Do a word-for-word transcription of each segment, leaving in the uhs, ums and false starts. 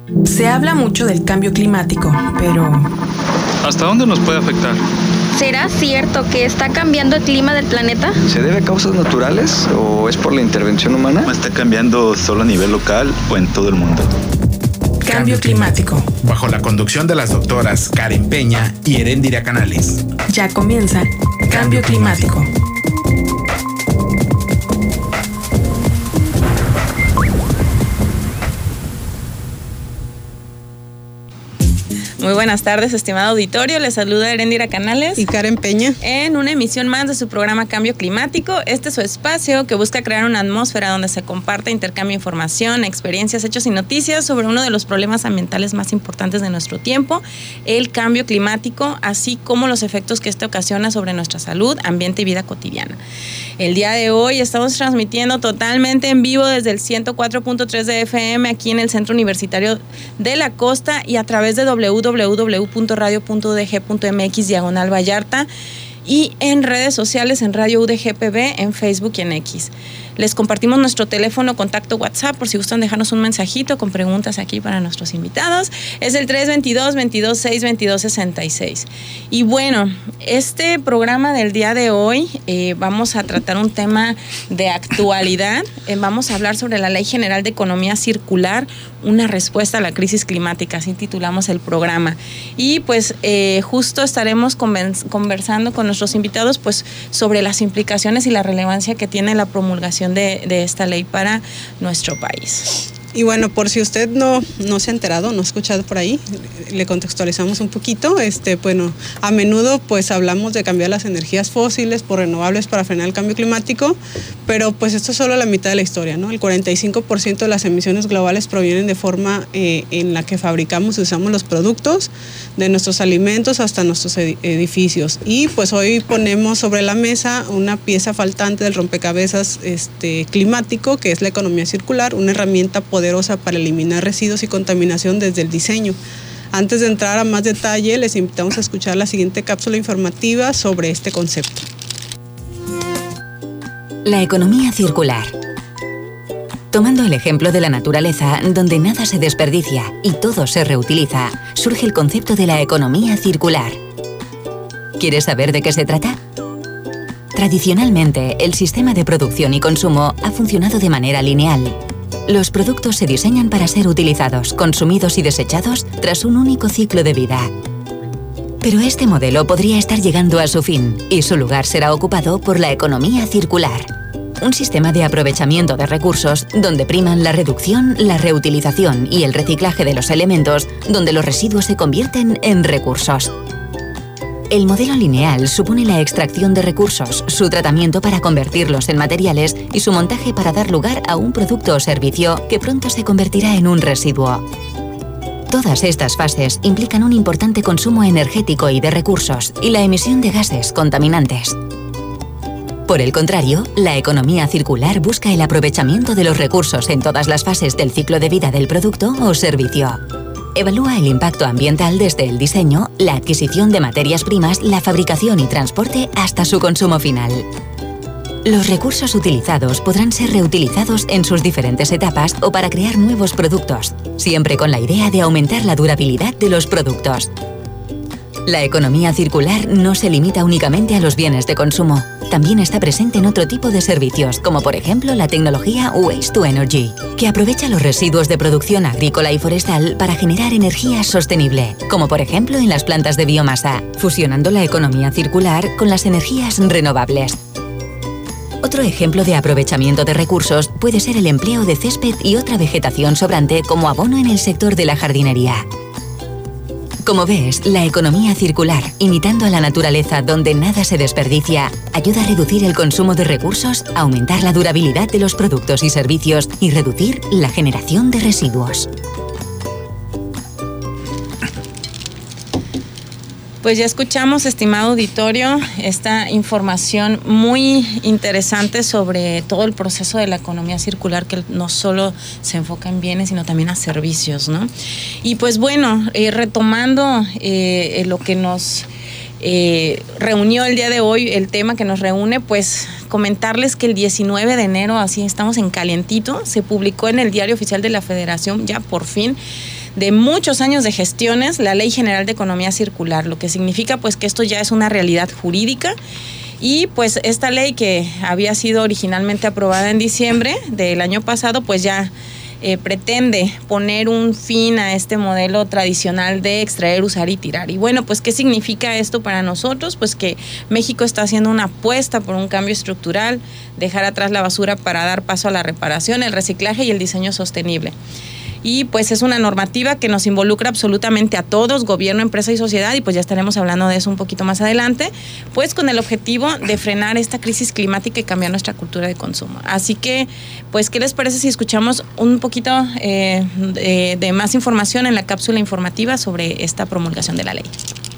Se habla mucho del cambio climático, pero ¿hasta dónde nos puede afectar? ¿Será cierto que está cambiando el clima del planeta? ¿Se debe a causas naturales o es por la intervención humana? ¿Está cambiando solo a nivel local o en todo el mundo? Cambio climático. Bajo la conducción de las doctoras Karen Peña y Heréndira Canales. Ya comienza Cambio Climático. Muy buenas tardes, estimado auditorio. Les saluda Heréndira Canales y Karen Peña en una emisión más de su programa Cambio Climático. Este es su espacio que busca crear una atmósfera donde se comparte, intercambia información, experiencias, hechos y noticias sobre uno de los problemas ambientales más importantes de nuestro tiempo, el cambio climático, así como los efectos que este ocasiona sobre nuestra salud, ambiente y vida cotidiana. El día de hoy estamos transmitiendo totalmente en vivo desde el ciento cuatro punto tres de F M aquí en el Centro Universitario de la Costa y a través de doble u doble u doble u punto radio punto u d g punto m x diagonal Vallarta y en redes sociales en Radio U D G P B, en Facebook y en X. Les compartimos nuestro teléfono contacto WhatsApp por si gustan dejarnos un mensajito con preguntas aquí para nuestros invitados. Es el tres dos dos, veintidós seis, veintidós sesenta y seis. Y bueno, este programa del día de hoy eh, vamos a tratar un tema de actualidad. Eh, vamos a hablar sobre la Ley General de Economía Circular, una respuesta a la crisis climática, así titulamos el programa. Y pues eh, justo estaremos conversando con nuestros invitados pues sobre las implicaciones y la relevancia que tiene la promulgación De, de esta ley para nuestro país. Y bueno, por si usted no, no se ha enterado, no ha escuchado por ahí, le contextualizamos un poquito. Este, bueno, a menudo pues hablamos de cambiar las energías fósiles por renovables para frenar el cambio climático, pero pues esto es solo la mitad de la historia, ¿no? El cuarenta y cinco por ciento de las emisiones globales provienen de forma eh, en la que fabricamos y usamos los productos, de nuestros alimentos hasta nuestros edificios. Y pues hoy ponemos sobre la mesa una pieza faltante del rompecabezas este, climático, que es la economía circular, una herramienta poderosa poderosa para eliminar residuos y contaminación desde el diseño. Antes de entrar a más detalle, les invitamos a escuchar la siguiente cápsula informativa sobre este concepto. La economía circular. Tomando el ejemplo de la naturaleza, donde nada se desperdicia y todo se reutiliza, surge el concepto de la economía circular. ¿Quieres saber de qué se trata? Tradicionalmente, el sistema de producción y consumo ha funcionado de manera lineal. Los productos se diseñan para ser utilizados, consumidos y desechados tras un único ciclo de vida. Pero este modelo podría estar llegando a su fin y su lugar será ocupado por la economía circular. Un sistema de aprovechamiento de recursos donde priman la reducción, la reutilización y el reciclaje de los elementos, donde los residuos se convierten en recursos. El modelo lineal supone la extracción de recursos, su tratamiento para convertirlos en materiales y su montaje para dar lugar a un producto o servicio que pronto se convertirá en un residuo. Todas estas fases implican un importante consumo energético y de recursos y la emisión de gases contaminantes. Por el contrario, la economía circular busca el aprovechamiento de los recursos en todas las fases del ciclo de vida del producto o servicio. Evalúa el impacto ambiental desde el diseño, la adquisición de materias primas, la fabricación y transporte hasta su consumo final. Los recursos utilizados podrán ser reutilizados en sus diferentes etapas o para crear nuevos productos, siempre con la idea de aumentar la durabilidad de los productos. La economía circular no se limita únicamente a los bienes de consumo. También está presente en otro tipo de servicios, como por ejemplo la tecnología Waste to Energy, que aprovecha los residuos de producción agrícola y forestal para generar energía sostenible, como por ejemplo en las plantas de biomasa, fusionando la economía circular con las energías renovables. Otro ejemplo de aprovechamiento de recursos puede ser el empleo de césped y otra vegetación sobrante como abono en el sector de la jardinería. Como ves, la economía circular, imitando a la naturaleza donde nada se desperdicia, ayuda a reducir el consumo de recursos, aumentar la durabilidad de los productos y servicios y reducir la generación de residuos. Pues ya escuchamos, estimado auditorio, esta información muy interesante sobre todo el proceso de la economía circular, que no solo se enfoca en bienes, sino también a servicios, ¿no? Y pues bueno, eh, retomando eh, lo que nos eh, reunió el día de hoy, el tema que nos reúne, pues comentarles que el diecinueve de enero, así estamos en calientito, se publicó en el Diario Oficial de la Federación, ya por fin, de muchos años de gestiones la Ley General de Economía Circular, lo que significa pues que esto ya es una realidad jurídica. Y pues esta ley, que había sido originalmente aprobada en diciembre del año pasado, pues ya eh, pretende poner un fin a este modelo tradicional de extraer, usar y tirar. Y bueno, pues ¿qué significa esto para nosotros? Pues que México está haciendo una apuesta por un cambio estructural, dejar atrás la basura para dar paso a la reparación, el reciclaje y el diseño sostenible. Y pues es una normativa que nos involucra absolutamente a todos, gobierno, empresa y sociedad, y pues ya estaremos hablando de eso un poquito más adelante, pues con el objetivo de frenar esta crisis climática y cambiar nuestra cultura de consumo. Así que, pues, ¿qué les parece si escuchamos un poquito eh, de, de más información en la cápsula informativa sobre esta promulgación de la ley?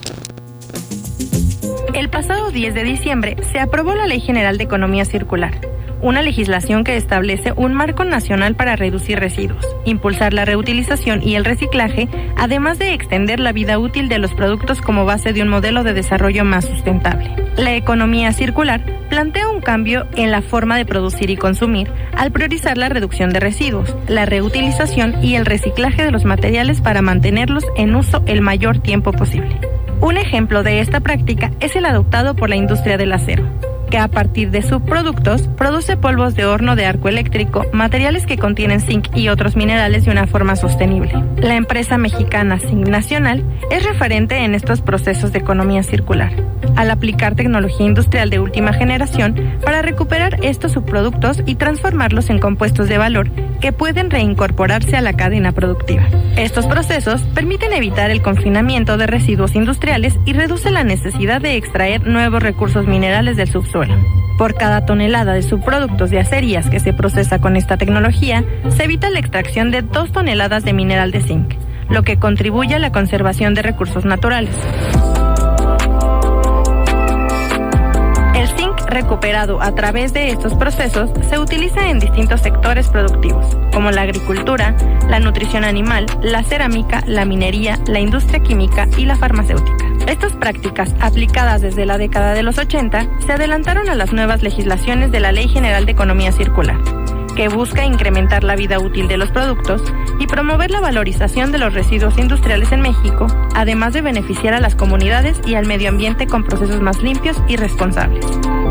El pasado diez de diciembre se aprobó la Ley General de Economía Circular, una legislación que establece un marco nacional para reducir residuos, impulsar la reutilización y el reciclaje, además de extender la vida útil de los productos como base de un modelo de desarrollo más sustentable. La economía circular plantea un cambio en la forma de producir y consumir al priorizar la reducción de residuos, la reutilización y el reciclaje de los materiales para mantenerlos en uso el mayor tiempo posible. Un ejemplo de esta práctica es el adoptado por la industria del acero, que a partir de subproductos produce polvos de horno de arco eléctrico, materiales que contienen zinc y otros minerales de una forma sostenible. La empresa mexicana Zinc Nacional es referente en estos procesos de economía circular, al aplicar tecnología industrial de última generación para recuperar estos subproductos y transformarlos en compuestos de valor que pueden reincorporarse a la cadena productiva. Estos procesos permiten evitar el confinamiento de residuos industriales y reduce la necesidad de extraer nuevos recursos minerales del subsuelo. Por cada tonelada de subproductos de acerías que se procesa con esta tecnología, se evita la extracción de dos toneladas de mineral de zinc, lo que contribuye a la conservación de recursos naturales. El zinc recuperado a través de estos procesos se utiliza en distintos sectores productivos, como la agricultura, la nutrición animal, la cerámica, la minería, la industria química y la farmacéutica. Estas prácticas, aplicadas desde la década de los ochenta, se adelantaron a las nuevas legislaciones de la Ley General de Economía Circular, que busca incrementar la vida útil de los productos y promover la valorización de los residuos industriales en México, además de beneficiar a las comunidades y al medio ambiente con procesos más limpios y responsables.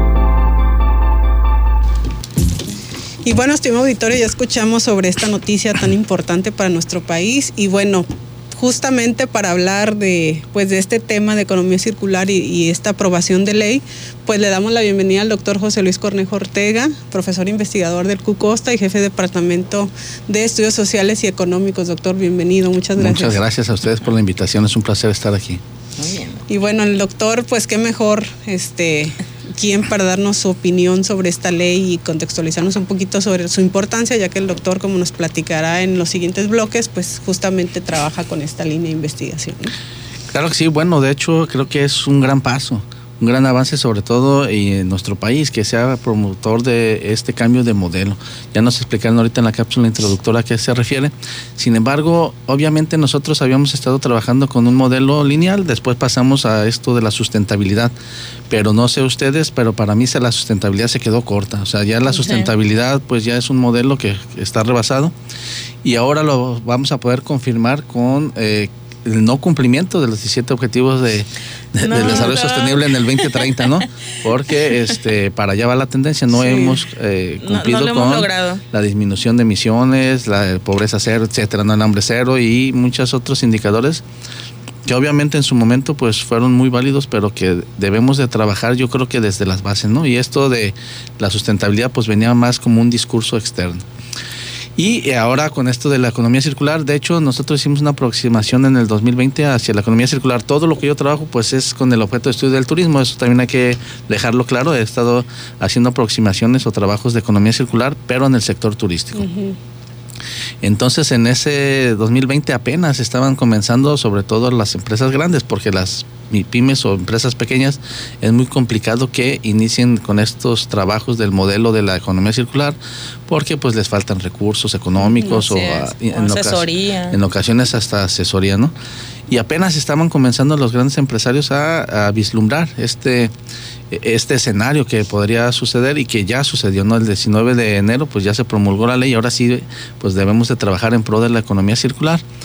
Y bueno, estimado auditorio, ya escuchamos sobre esta noticia tan importante para nuestro país y bueno, justamente para hablar de, pues, de este tema de economía circular y, y esta aprobación de ley, pues le damos la bienvenida al doctor José Luis Cornejo Ortega, profesor investigador del CUCOSTA y jefe de Departamento de Estudios Sociales y Económicos. Doctor, bienvenido, muchas gracias. Muchas gracias a ustedes por la invitación, es un placer estar aquí. Muy bien. Y bueno, el doctor, pues qué mejor, este... quién para darnos su opinión sobre esta ley y contextualizarnos un poquito sobre su importancia, ya que el doctor, como nos platicará en los siguientes bloques, pues justamente trabaja con esta línea de investigación, ¿no? Claro que sí, bueno, de hecho creo que es un gran paso, un gran avance sobre todo en nuestro país, que sea promotor de este cambio de modelo. Ya nos explicaron ahorita en la cápsula introductoria a qué se refiere. Sin embargo, obviamente nosotros habíamos estado trabajando con un modelo lineal, después pasamos a esto de la sustentabilidad, pero no sé ustedes, pero para mí la sustentabilidad se quedó corta. O sea, ya la sustentabilidad pues ya es un modelo que está rebasado y ahora lo vamos a poder confirmar con eh, el no cumplimiento de los diecisiete objetivos de, de, no, del desarrollo no. sostenible en el veinte treinta, ¿no? Porque este para allá va la tendencia, no sí. hemos eh, cumplido no, no con hemos logrado. La disminución de emisiones, la pobreza cero, etcétera, no el hambre cero y muchos otros indicadores que obviamente en su momento pues fueron muy válidos, pero que debemos de trabajar yo creo que desde las bases, ¿no? Y esto de la sustentabilidad pues venía más como un discurso externo. Y ahora con esto de la economía circular, de hecho nosotros hicimos una aproximación en el dos mil veinte hacia la economía circular. Todo lo que yo trabajo pues es con el objeto de estudio del turismo, eso también hay que dejarlo claro. He estado haciendo aproximaciones o trabajos de economía circular, pero en el sector turístico. Uh-huh. Entonces en ese dos mil veinte apenas estaban comenzando sobre todo las empresas grandes, porque las pymes o empresas pequeñas es muy complicado que inicien con estos trabajos del modelo de la economía circular, porque pues les faltan recursos económicos o, a, en asesoría. Ocas- en ocasiones hasta asesoría, ¿no? Y apenas estaban comenzando los grandes empresarios a, a vislumbrar este este escenario que podría suceder y que ya sucedió, ¿no? El diecinueve de enero pues ya se promulgó la ley y ahora sí pues debemos de trabajar en pro de la economía circular.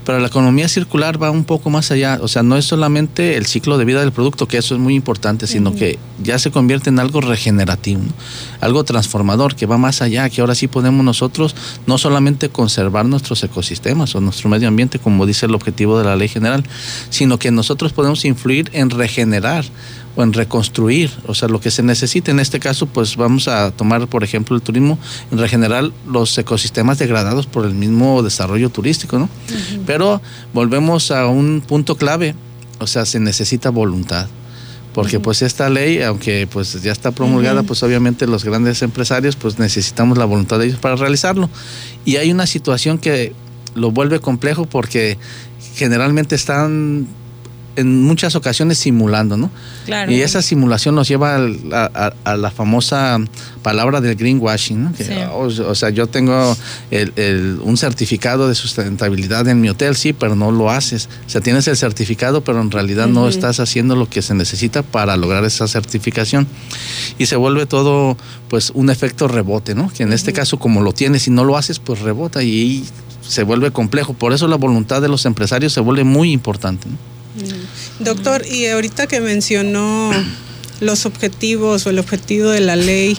Pero la economía circular va un poco más allá, o sea, no es solamente el ciclo de vida del producto, que eso es muy importante, sino uh-huh. que ya se convierte en algo regenerativo, ¿no? Algo transformador, que va más allá, que ahora sí podemos nosotros no solamente conservar nuestros ecosistemas o nuestro medio ambiente, como dice el objetivo de la ley general, sino que nosotros podemos influir en regenerar o en reconstruir, o sea, lo que se necesita. En este caso, pues vamos a tomar, por ejemplo, el turismo, en regenerar los ecosistemas degradados por el mismo desarrollo turístico, ¿no? Uh-huh. Pero volvemos a un punto clave, o sea, se necesita voluntad. Porque uh-huh. pues esta ley, aunque pues ya está promulgada, uh-huh. pues obviamente los grandes empresarios pues necesitamos la voluntad de ellos para realizarlo. Y hay una situación que lo vuelve complejo porque generalmente están en muchas ocasiones simulando, ¿no? Claro. Y esa simulación nos lleva a, a, a la famosa palabra del greenwashing, ¿no? Que, sí. o, o sea, yo tengo el, el, un certificado de sustentabilidad en mi hotel, sí, pero no lo haces. O sea, tienes el certificado, pero en realidad uh-huh. no estás haciendo lo que se necesita para lograr esa certificación. Y se vuelve todo, pues, un efecto rebote, ¿no? Que en uh-huh. este caso, como lo tienes y no lo haces, pues rebota y se vuelve complejo. Por eso la voluntad de los empresarios se vuelve muy importante, ¿no? Doctor, y ahorita que mencionó los objetivos o el objetivo de la ley,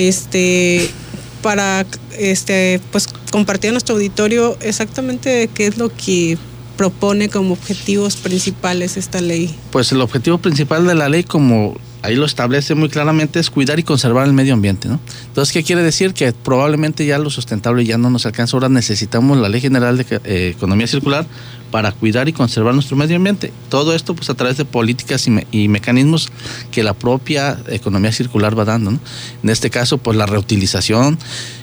este, para este, pues compartir a nuestro auditorio exactamente qué es lo que propone como objetivos principales esta ley. Pues el objetivo principal de la ley, como ahí lo establece muy claramente, es cuidar y conservar el medio ambiente, ¿no? Entonces, ¿qué quiere decir? Que probablemente ya lo sustentable ya no nos alcanza. Ahora necesitamos la Ley General de eh, Economía Circular para cuidar y conservar nuestro medio ambiente. Todo esto pues a través de políticas y, me, y mecanismos que la propia economía circular va dando, ¿no? En este caso, pues la reutilización.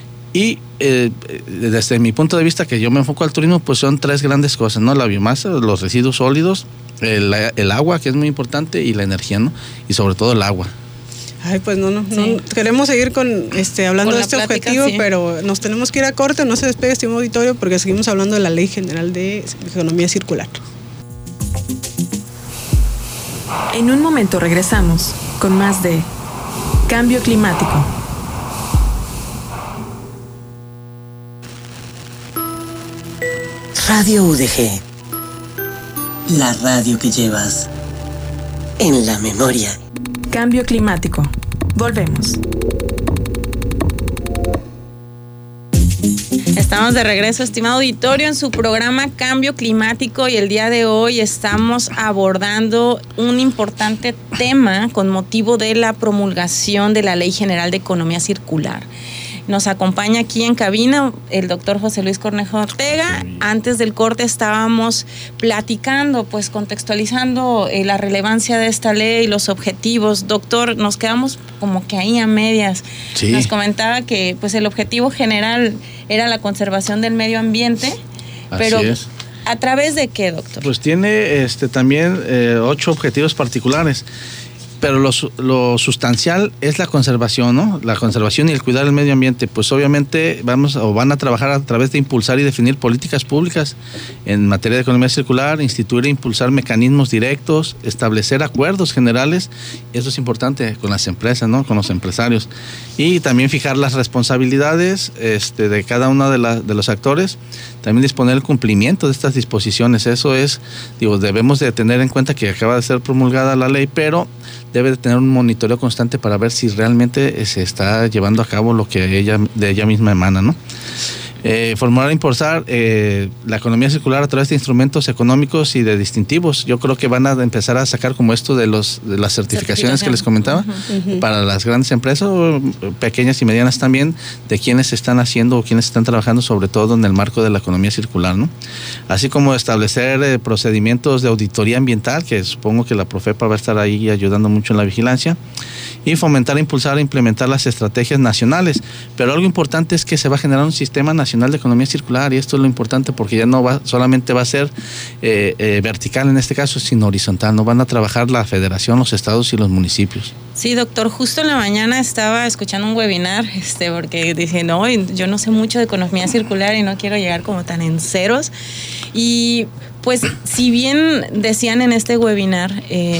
Y eh, desde mi punto de vista, que yo me enfoco al turismo, pues son tres grandes cosas, ¿no? La biomasa, los residuos sólidos, el, el agua, que es muy importante, y la energía, ¿no? Y sobre todo el agua. Ay, pues no, no, sí. no queremos seguir con este hablando con de este plática, objetivo, sí. pero nos tenemos que ir a corte, no se despegue, estimado auditorio, porque seguimos hablando de la Ley General de Economía Circular. En un momento regresamos con más de Cambio Climático. Radio U D G, la radio que llevas en la memoria. Cambio Climático. Volvemos. Estamos de regreso, estimado auditorio, en su programa Cambio Climático, y el día de hoy estamos abordando un importante tema con motivo de la promulgación de la Ley General de Economía Circular. Nos acompaña aquí en cabina el doctor José Luis Cornejo Ortega. Antes del corte estábamos platicando, pues contextualizando eh, la relevancia de esta ley, los objetivos. Doctor, nos quedamos como que ahí a medias. Sí. Nos comentaba que pues el objetivo general era la conservación del medio ambiente, pero así es. ¿A través de qué, doctor? Pues tiene este también eh, ocho objetivos particulares. Pero lo, lo sustancial es la conservación, ¿no? La conservación y el cuidar del medio ambiente. Pues obviamente vamos o van a trabajar a través de impulsar y definir políticas públicas en materia de economía circular, instituir e impulsar mecanismos directos, establecer acuerdos generales, eso es importante, con las empresas, ¿no? Con los empresarios. Y también fijar las responsabilidades este, de cada uno de, la, de los actores, también disponer el cumplimiento de estas disposiciones. Eso es, digo, debemos de tener en cuenta que acaba de ser promulgada la ley, pero debe de tener un monitoreo constante para ver si realmente se está llevando a cabo lo que ella de ella misma emana, ¿no? Eh, formular e impulsar eh, la economía circular a través de instrumentos económicos y de distintivos. Yo creo que van a empezar a sacar como esto de los de las certificaciones que les comentaba, uh-huh, uh-huh, para las grandes empresas, pequeñas y medianas también, de quienes están haciendo o quienes están trabajando sobre todo en el marco de la economía circular, ¿no? Así como establecer eh, procedimientos de auditoría ambiental, que supongo que la Profepa va a estar ahí ayudando mucho en la vigilancia, y fomentar, impulsar e implementar las estrategias nacionales. Pero algo importante es que se va a generar un sistema nacional de economía circular, y esto es lo importante, porque ya no va solamente va a ser eh, eh, vertical en este caso, sino horizontal. No van a trabajar la federación, los estados y los municipios. Sí, doctor, justo en la mañana estaba escuchando un webinar, este, porque dije, no, yo no sé mucho de economía circular y no quiero llegar como tan en ceros. Y pues, si bien decían en este webinar, eh,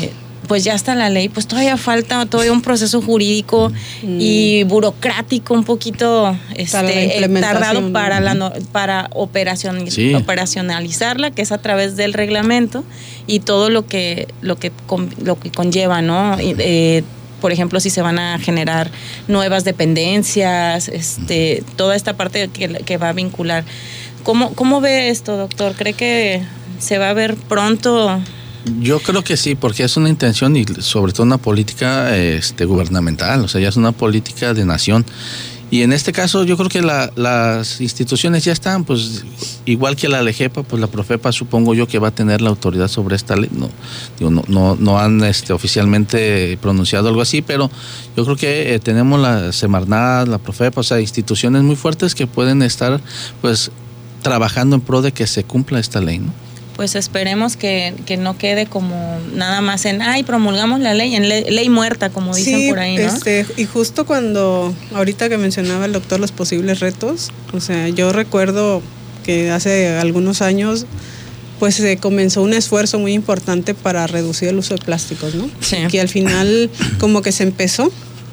pues ya está la ley, pues todavía falta todavía un proceso jurídico mm. y burocrático un poquito este, eh, tardado para, la no, para operacion, sí. operacionalizarla, que es a través del reglamento y todo lo que, lo que, lo que conlleva, ¿no? Eh, por ejemplo, si se van a generar nuevas dependencias, este, toda esta parte que, que va a vincular. ¿Cómo, ¿Cómo ve esto, doctor? ¿Cree que se va a ver pronto? Yo creo que sí, porque es una intención y sobre todo una política este, gubernamental, o sea, ya es una política de nación. Y en este caso yo creo que la, las instituciones ya están, pues igual que la LEGEPA, pues la PROFEPA supongo yo que va a tener la autoridad sobre esta ley. No, digo, no, no, no han este, oficialmente pronunciado algo así, pero yo creo que eh, tenemos la Semarnat, la PROFEPA, o sea, instituciones muy fuertes que pueden estar pues trabajando en pro de que se cumpla esta ley, ¿no? Pues esperemos que, que no quede como nada más en, ay, promulgamos la ley, en ley, ley muerta, como dicen sí, por ahí, ¿no? Este, y justo cuando, ahorita que mencionaba el doctor los posibles retos, o sea, yo recuerdo que hace algunos años, pues se comenzó un esfuerzo muy importante para reducir el uso de plásticos, ¿no? Sí. Que al final como que se empezó,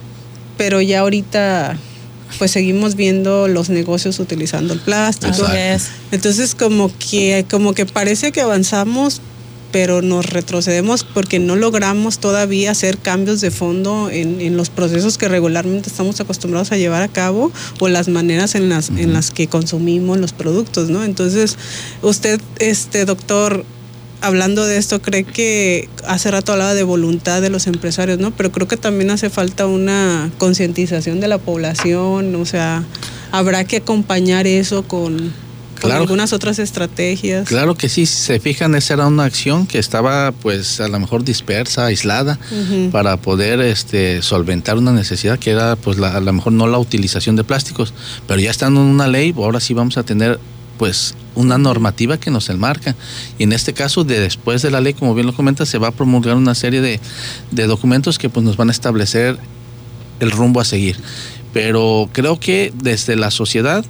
pero ya ahorita pues seguimos viendo los negocios utilizando el plástico. Es. Entonces como que, como que parece que avanzamos, pero nos retrocedemos porque no logramos todavía hacer cambios de fondo en, en los procesos que regularmente estamos acostumbrados a llevar a cabo o las maneras en las, uh-huh. en las que consumimos los productos, ¿no? Entonces, usted, este doctor, hablando de esto, cree que hace rato hablaba de voluntad de los empresarios, ¿no? Pero creo que también hace falta una concientización de la población, o sea, habrá que acompañar eso con, con claro, algunas otras estrategias. Claro que sí, si se fijan, esa era una acción que estaba pues a lo mejor dispersa, aislada, uh-huh. para poder este solventar una necesidad que era pues la, a lo mejor no la utilización de plásticos, pero ya estando en una ley, ahora sí vamos a tener pues una normativa que nos enmarca, y en este caso de después de la ley, como bien lo comenta, se va a promulgar una serie de, de documentos que pues nos van a establecer el rumbo a seguir, pero creo que desde la sociedad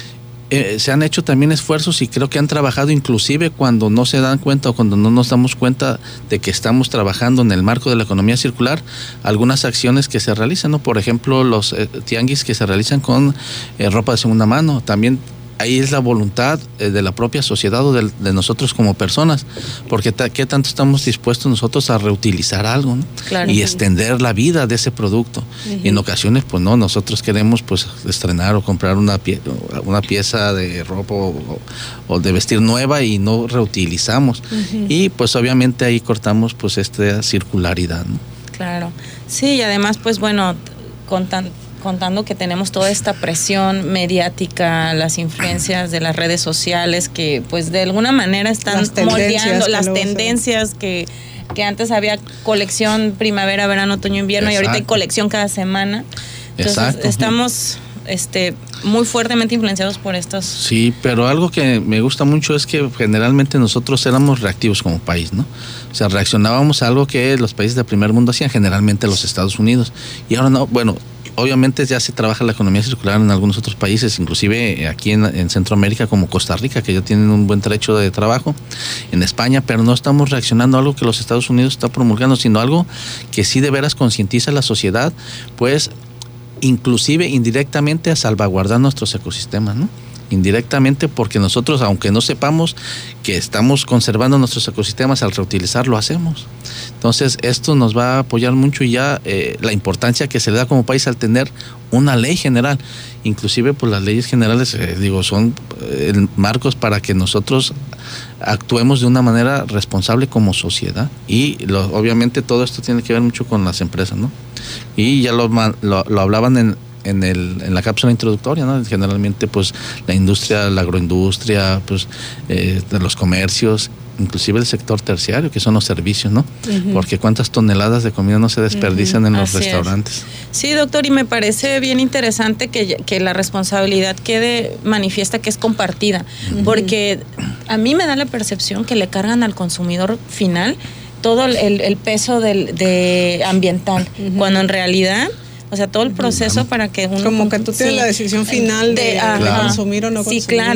eh, se han hecho también esfuerzos y creo que han trabajado inclusive cuando no se dan cuenta o cuando no nos damos cuenta de que estamos trabajando en el marco de la economía circular, algunas acciones que se realizan, ¿no? Por ejemplo, los eh, tianguis que se realizan con eh, ropa de segunda mano, también ahí es la voluntad eh, de la propia sociedad o de, de nosotros como personas, porque ta, qué tanto estamos dispuestos nosotros a reutilizar algo, ¿no? Claro. Y extender la vida de ese producto. Uh-huh. Y en ocasiones, pues no, nosotros queremos pues estrenar o comprar una, pie, una pieza de ropa o, o de vestir nueva y no reutilizamos. Uh-huh. Y pues obviamente ahí cortamos pues esta circularidad, ¿no? Claro. Sí, y además pues bueno, con tan contando que tenemos toda esta presión mediática, las influencias de las redes sociales que pues de alguna manera están las moldeando las tendencias que, que antes había colección primavera, verano, otoño, invierno. Exacto. Y ahorita hay colección cada semana. Entonces Exacto. estamos este muy fuertemente influenciados por estos. Sí, pero algo que me gusta mucho es que generalmente nosotros éramos reactivos como país, ¿no? O sea, reaccionábamos a algo que los países del primer mundo hacían, generalmente los Estados Unidos. Y ahora no, bueno, obviamente ya se trabaja la economía circular en algunos otros países, inclusive aquí en, en Centroamérica como Costa Rica, que ya tienen un buen trecho de trabajo, en España, pero no estamos reaccionando a algo que los Estados Unidos está promulgando, sino algo que sí de veras concientiza a la sociedad, pues inclusive indirectamente a salvaguardar nuestros ecosistemas, ¿no? Indirectamente, porque nosotros, aunque no sepamos que estamos conservando nuestros ecosistemas, al reutilizar lo hacemos. Entonces esto nos va a apoyar mucho, y ya eh, la importancia que se le da como país al tener una ley general, inclusive pues las leyes generales eh, digo son eh, marcos para que nosotros actuemos de una manera responsable como sociedad, y lo, obviamente todo esto tiene que ver mucho con las empresas, ¿no? Y ya lo, lo, lo hablaban en En, el, en la cápsula introductoria, ¿no? Generalmente pues la industria, la agroindustria, pues eh, de los comercios, inclusive el sector terciario, que son los servicios, ¿no? Uh-huh. Porque cuántas toneladas de comida no se desperdician uh-huh. en los Así restaurantes. Es. Sí, doctor, y me parece bien interesante que, que la responsabilidad quede manifiesta, que es compartida, uh-huh. porque a mí me da la percepción que le cargan al consumidor final todo el, el peso del, de ambiental, uh-huh. cuando en realidad, o sea, todo el proceso uh-huh. para que uno... Como que tú tienes sí, la decisión final de, de claro. consumir o no consumir. Sí, claro.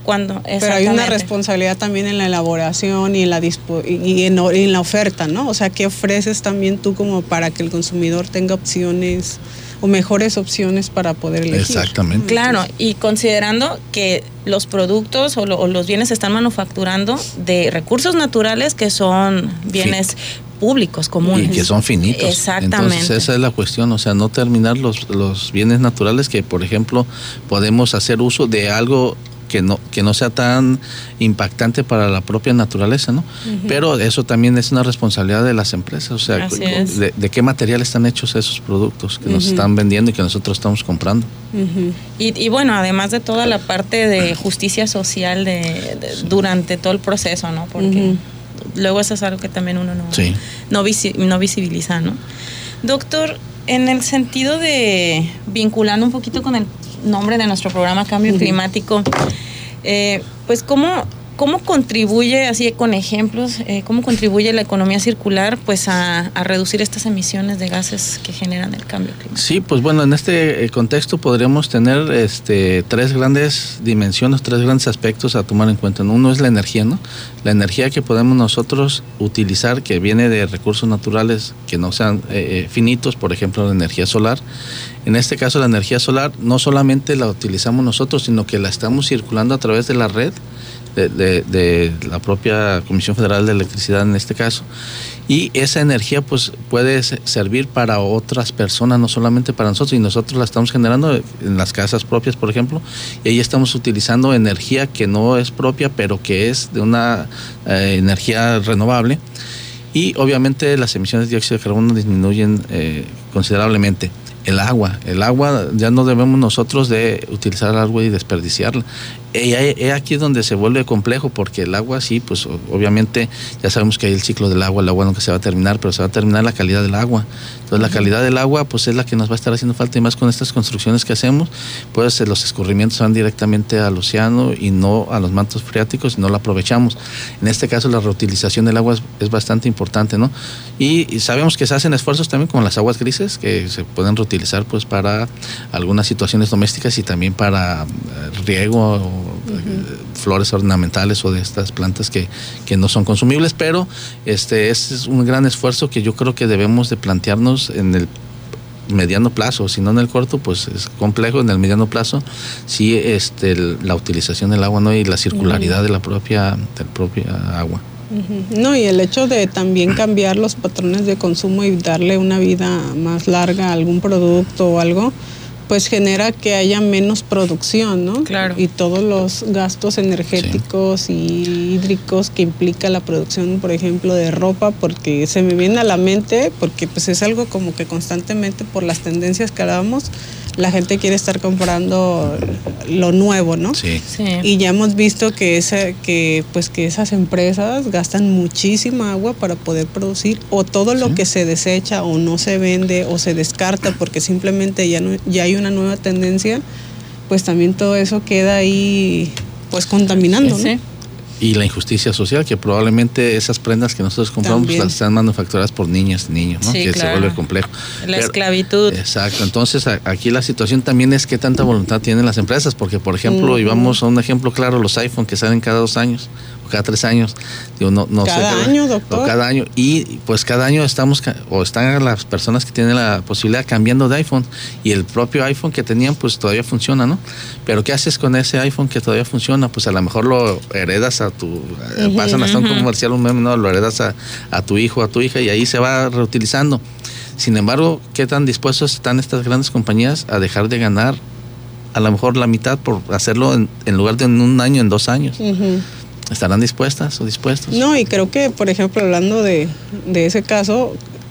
Cuando, pero hay una responsabilidad también en la elaboración y en la dispo y en, y en la oferta, ¿no? O sea, ¿qué ofreces también tú como para que el consumidor tenga opciones o mejores opciones para poder elegir? Exactamente. Claro, y considerando que los productos o, lo, o los bienes se están manufacturando de recursos naturales que son bienes Fin. públicos, comunes. Y que son finitos. Exactamente. Entonces esa es la cuestión, o sea, no terminar los, los bienes naturales que, por ejemplo, podemos hacer uso de algo que no que no sea tan impactante para la propia naturaleza, ¿no? Uh-huh. Pero eso también es una responsabilidad de las empresas, o sea, de, de qué material están hechos esos productos que uh-huh. nos están vendiendo y que nosotros estamos comprando. Uh-huh. Y, y bueno, además de toda la parte de justicia social de, de sí. durante todo el proceso, ¿no? Porque uh-huh. luego eso es algo que también uno no, sí. no, visi, no visibiliza, ¿no? Doctor, en el sentido de vinculando un poquito con el nombre de nuestro programa Cambio uh-huh. Climático, eh, pues cómo, cómo contribuye, así con ejemplos, eh, cómo contribuye la economía circular pues a, a reducir estas emisiones de gases que generan el cambio climático. Sí, pues bueno, en este contexto podríamos tener este, tres grandes dimensiones, tres grandes aspectos a tomar en cuenta. Uno es la energía, ¿no? La energía que podemos nosotros utilizar, que viene de recursos naturales que no sean eh, finitos, por ejemplo la energía solar. En este caso la energía solar no solamente la utilizamos nosotros, sino que la estamos circulando a través de la red de, de, de la propia Comisión Federal de Electricidad en este caso. Y esa energía pues puede servir para otras personas, no solamente para nosotros, y nosotros la estamos generando en las casas propias, por ejemplo, y ahí estamos utilizando energía que no es propia, pero que es de una eh, energía renovable, y obviamente las emisiones de dióxido de carbono disminuyen eh, considerablemente. El agua, el agua ya no debemos nosotros de utilizar el agua y desperdiciarla. Y es aquí donde se vuelve complejo, porque el agua sí, pues obviamente ya sabemos que hay el ciclo del agua, el agua nunca se va a terminar, pero se va a terminar la calidad del agua. Entonces la calidad del agua pues es la que nos va a estar haciendo falta, y más con estas construcciones que hacemos, pues los escurrimientos van directamente al océano y no a los mantos freáticos, y no la aprovechamos. En este caso la reutilización del agua es, es bastante importante, ¿no? Y, y sabemos que se hacen esfuerzos también con las aguas grises, que se pueden reutilizar pues para algunas situaciones domésticas y también para riego o uh-huh. flores ornamentales o de estas plantas que, que no son consumibles, pero este es un gran esfuerzo que yo creo que debemos de plantearnos en el mediano plazo. Si no en el corto, pues es complejo. En el mediano plazo sí, este, el, la utilización del agua, ¿no? Y la circularidad uh-huh. de la propia, de la propia agua. Uh-huh. No, y el hecho de también cambiar los patrones de consumo y darle una vida más larga a algún producto o algo, pues genera que haya menos producción, ¿no? Claro. Y todos los gastos energéticos sí. y hídricos que implica la producción, por ejemplo, de ropa, porque se me viene a la mente, porque pues es algo como que constantemente por las tendencias que hablábamos, la gente quiere estar comprando lo nuevo, ¿no? Sí. sí. Y ya hemos visto que esa, que pues que esas empresas gastan muchísima agua para poder producir, o todo lo sí. que se desecha o no se vende o se descarta porque simplemente ya no, ya hay una nueva tendencia, pues también todo eso queda ahí pues contaminando, sí, ¿no? Sí. Y la injusticia social, que probablemente esas prendas que nosotros compramos pues, las están manufacturadas por niñas, niños, ¿no? Sí, que claro. se vuelve complejo. La Pero, esclavitud. Exacto. Entonces a, aquí la situación también es qué tanta voluntad tienen las empresas, porque por ejemplo, uh-huh. y vamos a un ejemplo claro, los iPhone que salen cada dos años o cada tres años, digo, no, no cada sé, año, cada, doctor. O cada año, y pues cada año estamos, o están las personas que tienen la posibilidad cambiando de iPhone, y el propio iPhone que tenían pues todavía funciona, ¿no? Pero ¿qué haces con ese iPhone que todavía funciona? Pues a lo mejor lo heredas a tu, uh-huh, pasan hasta uh-huh. un comercial, un meme, ¿no? Lo heredas a, a tu hijo, a tu hija, y ahí se va reutilizando. Sin embargo, ¿qué tan dispuestos están estas grandes compañías a dejar de ganar a lo mejor la mitad por hacerlo en, en lugar de en un año, en dos años? Uh-huh. ¿Estarán dispuestas o dispuestos? No, y creo que, por ejemplo, hablando de, de ese caso,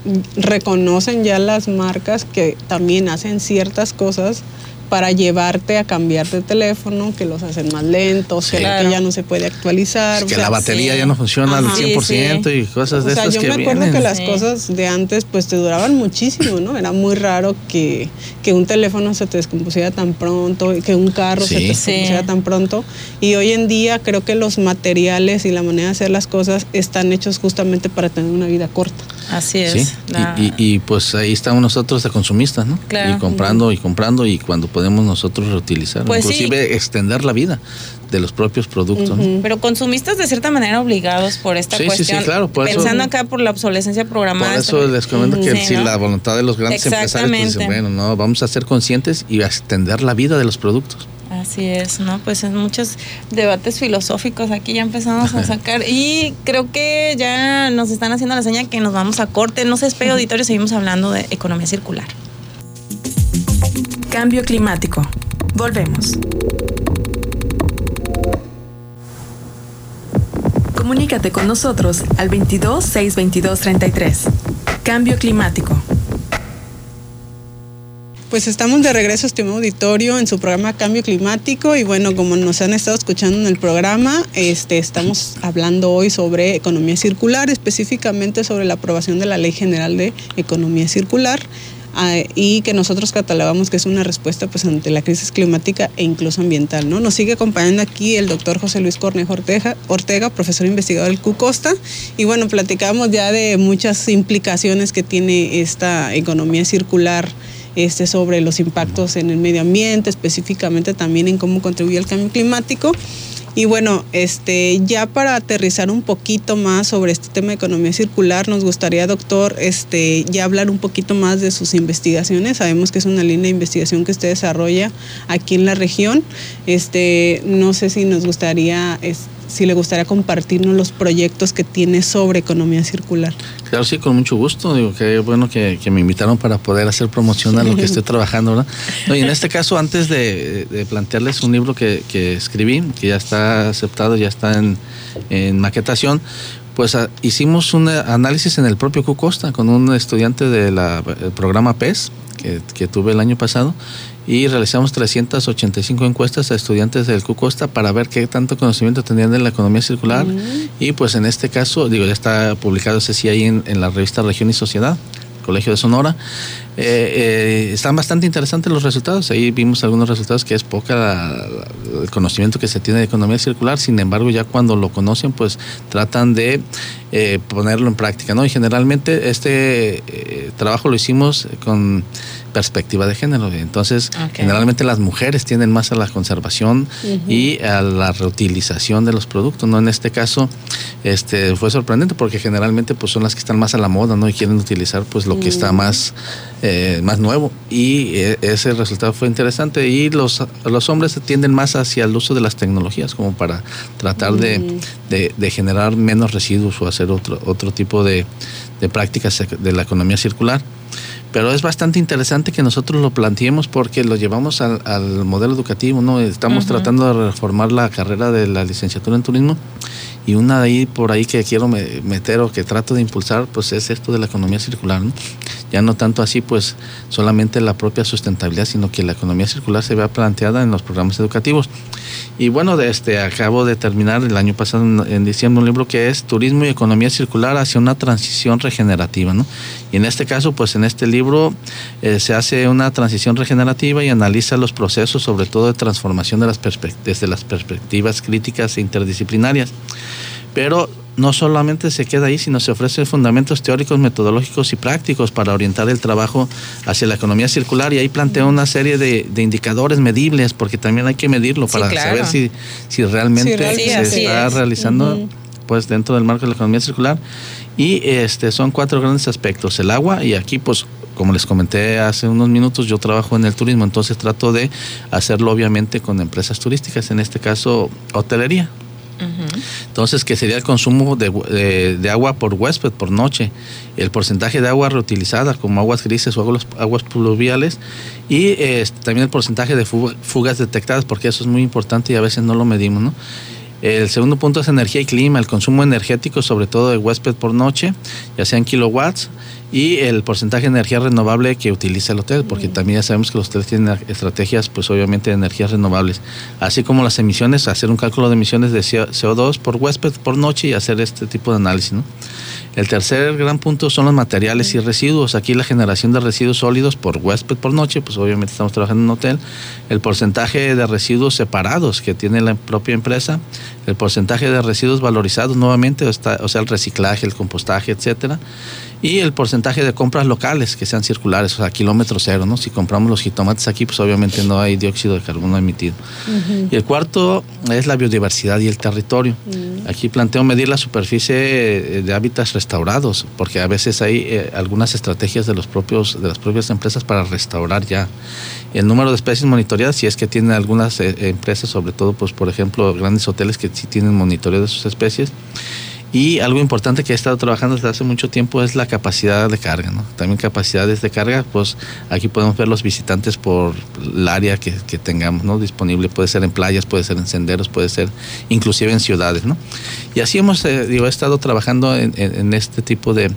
reconocen ya las marcas que también hacen ciertas cosas para llevarte a cambiar de teléfono, que los hacen más lentos, sí, que, claro. que ya no se puede actualizar. Que o sea, la batería sí. ya no funciona Ajá. al cien por ciento sí, sí. y cosas de o sea, estas que yo me acuerdo vienen. que las sí. cosas de antes pues te duraban muchísimo, ¿no? Era muy raro que, que un teléfono se te descompusiera tan pronto, que un carro sí. se te descompusiera sí. tan pronto. Y hoy en día creo que los materiales y la manera de hacer las cosas están hechos justamente para tener una vida corta. Así es. ¿Sí? La... Y, y, y pues ahí estamos nosotros de consumistas, ¿no? Claro. Y comprando y comprando y cuando podemos nosotros reutilizar, pues inclusive sí. extender la vida de los propios productos. Uh-huh. ¿no? Pero consumistas de cierta manera obligados por esta sí, cuestión. Sí, sí, claro. Por pensando eso, acá por la obsolescencia programada. Por eso les comento que sí, si ¿no? la voluntad de los grandes empresarios, pues dicen, bueno, no, vamos a ser conscientes y a extender la vida de los productos. Así es, ¿no? Pues en muchos debates filosóficos aquí ya empezamos a sacar y creo que ya nos están haciendo la señal que nos vamos a corte. No se despegue, auditorio, seguimos hablando de economía circular. Cambio climático. Volvemos. Comunícate con nosotros al veintidós, seiscientos veintidós, treinta y tres. Cambio climático. Pues estamos de regreso, estimado auditorio, en su programa Cambio Climático y bueno, como nos han estado escuchando en el programa, este, estamos hablando hoy sobre economía circular, específicamente sobre la aprobación de la Ley General de Economía Circular. Uh, y que nosotros catalogamos que es una respuesta pues ante la crisis climática e incluso ambiental, ¿no? Nos sigue acompañando aquí el doctor José Luis Cornejo Ortega, Ortega, profesor investigador del CUCOSTA, y bueno, platicamos ya de muchas implicaciones que tiene esta economía circular este, sobre los impactos en el medio ambiente, específicamente también en cómo contribuye al cambio climático. Y bueno, este, ya para aterrizar un poquito más sobre este tema de economía circular, nos gustaría, doctor, este, ya hablar un poquito más de sus investigaciones. Sabemos que es una línea de investigación que usted desarrolla aquí en la región. Este, no sé si nos gustaría, es, si le gustaría compartirnos los proyectos que tiene sobre economía circular. Claro, sí, con mucho gusto. Digo que es bueno que, que me invitaron para poder hacer promoción a lo que estoy trabajando, ¿verdad? No, y en este caso, antes de, de plantearles un libro que, que escribí, que ya está aceptado, ya está en, en maquetación, pues a, hicimos un análisis en el propio CUCOSTA con un estudiante del programa P E S que, que tuve el año pasado, y realizamos trescientas ochenta y cinco encuestas a estudiantes del CUCOSTA para ver qué tanto conocimiento tenían de la economía circular. Mm. Y pues en este caso, digo, ya está publicado ese sí ahí en, en la revista Región y Sociedad, Colegio de Sonora. Eh, eh, están bastante interesantes los resultados. Ahí vimos algunos resultados que es poca la, la, el conocimiento que se tiene de economía circular. Sin embargo, ya cuando lo conocen, pues tratan de eh, ponerlo en práctica, ¿no? Y generalmente este eh, trabajo lo hicimos con perspectiva de género. Entonces, okay. generalmente las mujeres tienden más a la conservación uh-huh. y a la reutilización de los productos, ¿no? En este caso, este fue sorprendente porque generalmente pues son las que están más a la moda, ¿no? Y quieren utilizar pues lo uh-huh. que está más Eh, más nuevo, y eh, ese resultado fue interesante. Y los, los hombres tienden más hacia el uso de las tecnologías como para tratar mm. de, de, de generar menos residuos o hacer otro, otro tipo de, de prácticas de la economía circular. Pero es bastante interesante que nosotros lo planteemos porque lo llevamos al, al modelo educativo, ¿no? Estamos uh-huh. tratando de reformar la carrera de la licenciatura en turismo, y una de ahí por ahí que quiero meter o que trato de impulsar pues es esto de la economía circular, ¿no? Ya no tanto así pues solamente la propia sustentabilidad, sino que la economía circular se vea planteada en los programas educativos. Y bueno, de este acabo de terminar el año pasado en, en diciembre un libro que es Turismo y Economía Circular hacia una transición regenerativa, ¿no? Y en este caso pues en este libro eh, se hace una transición regenerativa y analiza los procesos sobre todo de transformación de las desde las perspectivas críticas e interdisciplinarias. Pero no solamente se queda ahí, sino se ofrecen fundamentos teóricos, metodológicos y prácticos para orientar el trabajo hacia la economía circular, y ahí plantea una serie de, de indicadores medibles, porque también hay que medirlo para sí, claro. saber si, si realmente sí, realmente se está es. realizando uh-huh. pues dentro del marco de la economía circular. Y este son cuatro grandes aspectos: el agua, y aquí pues como les comenté hace unos minutos, yo trabajo en el turismo, entonces trato de hacerlo obviamente con empresas turísticas, en este caso hotelería. Uh-huh. Entonces, que sería el consumo de, de, de agua por huésped por noche, el porcentaje de agua reutilizada como aguas grises o aguas, aguas pluviales, y eh, también el porcentaje de fugas detectadas, porque eso es muy importante y a veces no lo medimos, ¿no? El segundo punto es energía y clima, el consumo energético sobre todo de huésped por noche, ya sean kilowatts, y el porcentaje de energía renovable que utiliza el hotel, porque también ya sabemos que los hoteles tienen estrategias pues obviamente de energías renovables, así como las emisiones, hacer un cálculo de emisiones de C O dos por huésped por noche y hacer este tipo de análisis, ¿no? El tercer gran punto son los materiales y residuos. Aquí la generación de residuos sólidos por huésped por noche, pues obviamente estamos trabajando en un hotel. El porcentaje de residuos separados que tiene la propia empresa, el porcentaje de residuos valorizados nuevamente, está, o sea, el reciclaje, el compostaje, etcétera, y el porcentaje de compras locales que sean circulares, o sea, kilómetro cero, ¿no? Si compramos los jitomates aquí, pues obviamente no hay dióxido de carbono emitido. Uh-huh. Y el cuarto es la biodiversidad y el territorio. Uh-huh. Aquí planteo medir la superficie de hábitats restaurados, porque a veces hay eh, algunas estrategias de los propios de las propias empresas para restaurar ya. El número de especies monitoreadas, si es que tienen algunas eh, empresas, sobre todo, pues por ejemplo, grandes hoteles que sí tienen monitoreo de sus especies. Y algo importante que he estado trabajando desde hace mucho tiempo es la capacidad de carga, ¿no? También capacidades de carga, pues aquí podemos ver los visitantes por el área que, que tengamos, ¿no? Disponible, puede ser en playas, puede ser en senderos, puede ser inclusive en ciudades, ¿no? Y así hemos, eh, digo, he estado trabajando en, en, en este tipo de,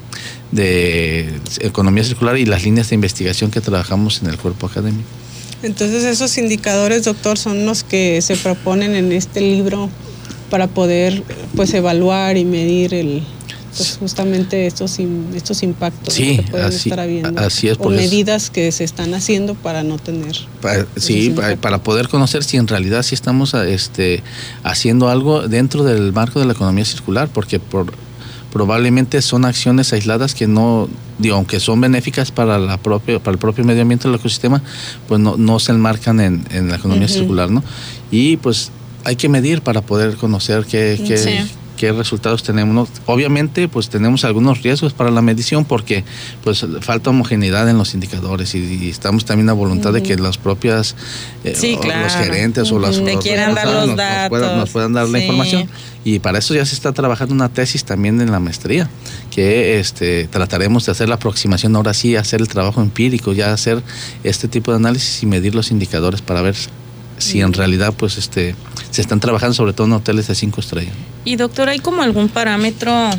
de economía circular y las líneas de investigación que trabajamos en el cuerpo académico. Entonces esos indicadores, doctor, son los que se proponen en este libro para poder pues evaluar y medir el pues justamente estos estos impactos, sí, que pueden así, estar habiendo, así es, o medidas que se están haciendo para no tener para, sí para, para poder conocer si en realidad sí estamos este haciendo algo dentro del marco de la economía circular, porque por probablemente son acciones aisladas que no, digo, aunque son benéficas para la propia, para el propio medio ambiente del ecosistema, pues no, no se enmarcan en, en la economía uh-huh. circular, ¿no? Y pues hay que medir para poder conocer qué, qué, sí. qué resultados tenemos, ¿no? Obviamente, pues tenemos algunos riesgos para la medición porque pues falta homogeneidad en los indicadores y, y estamos también a voluntad uh-huh. de que las propias eh, sí, claro. los gerentes uh-huh. o las te los, quieran dar los nos, datos, nos puedan, nos puedan dar sí. la información. Y para eso ya se está trabajando una tesis también en la maestría, que este trataremos de hacer la aproximación, ahora sí, hacer el trabajo empírico, ya hacer este tipo de análisis y medir los indicadores para ver si en realidad pues este se están trabajando sobre todo en hoteles de cinco estrellas. Y doctor, ¿hay como algún parámetro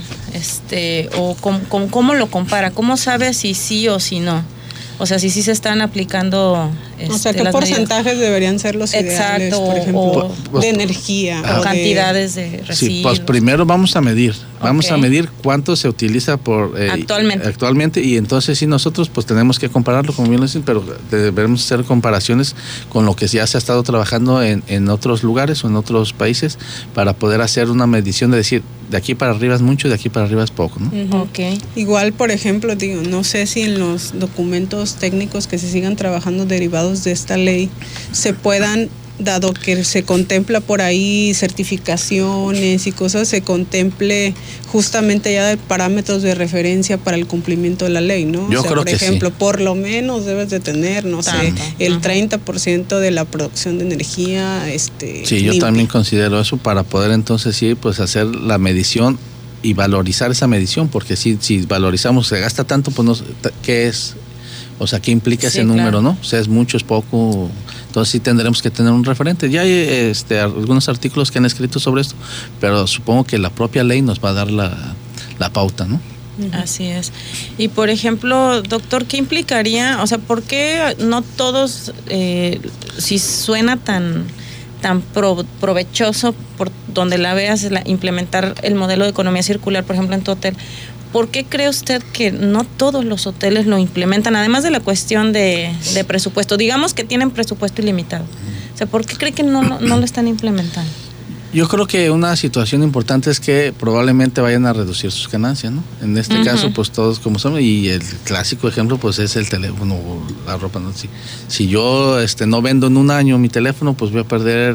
este o cómo, cómo, cómo lo compara? ¿Cómo sabe si sí o si no? O sea, si sí se están aplicando este, o sea, ¿qué porcentajes medidas? Deberían ser los ideales, exacto, por ejemplo, o, de energía? O, o cantidades de, de residuos. Sí, pues primero vamos a medir, vamos okay. a medir cuánto se utiliza por eh, actualmente. actualmente y entonces sí nosotros pues tenemos que compararlo, como bien lo dicen, pero debemos hacer comparaciones con lo que ya se ha estado trabajando en, en otros lugares o en otros países para poder hacer una medición de decir, de aquí para arriba es mucho, de aquí para arriba es poco, ¿no? Uh-huh. Okay. Igual, por ejemplo, digo, no sé si en los documentos técnicos que se sigan trabajando derivados de esta ley se puedan, dado que se contempla por ahí certificaciones y cosas, se contemple justamente ya de parámetros de referencia para el cumplimiento de la ley, ¿no? Yo o sea, creo por ejemplo, que sí. por lo menos debes de tener, no Tanto. sé, el uh-huh. treinta por ciento de la producción de energía este Sí, yo limpia. También considero eso para poder entonces sí, pues hacer la medición y valorizar esa medición, porque si, si valorizamos, se gasta tanto, pues no, ¿qué es? O sea, ¿qué implica sí, ese número, claro. no? O sea, es mucho, es poco. Entonces sí tendremos que tener un referente. Ya hay este, algunos artículos que han escrito sobre esto, pero supongo que la propia ley nos va a dar la, la pauta, ¿no? Así es. Y por ejemplo, doctor, ¿qué implicaría? O sea, ¿por qué no todos, eh, si suena tan tan pro, provechoso por donde la veas, la, implementar el modelo de economía circular, por ejemplo, en tu hotel? ¿Por qué cree usted que no todos los hoteles lo implementan? Además de la cuestión de, de presupuesto, digamos que tienen presupuesto ilimitado. O sea, ¿por qué cree que no, no, no lo están implementando? Yo creo que una situación importante es que probablemente vayan a reducir sus ganancias, ¿no? En este uh-huh. caso, pues todos como somos, y el clásico ejemplo, pues es el teléfono o la ropa, ¿no? Si, si yo este, no vendo en un año mi teléfono, pues voy a perder